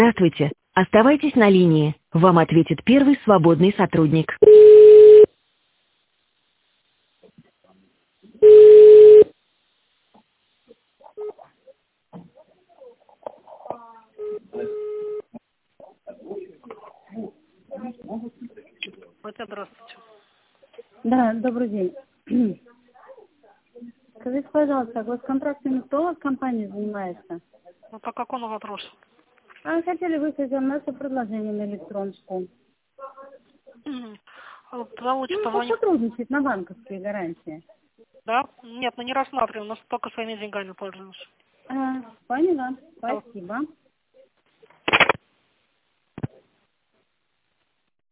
Здравствуйте. Оставайтесь на линии. Вам ответит первый свободный сотрудник. Здравствуйте. Да, добрый день. Скажите, пожалуйста, госконтрактами кто у вас в компании занимается? Ну, по какому вопросу? А хотели выслать вам наше предложение на электронку? Получится, позвонить. Сотрудничать на банковские гарантии. Да? Нет, мы не рассматриваем, у нас только своими деньгами пользуемся. Поняла. Спасибо.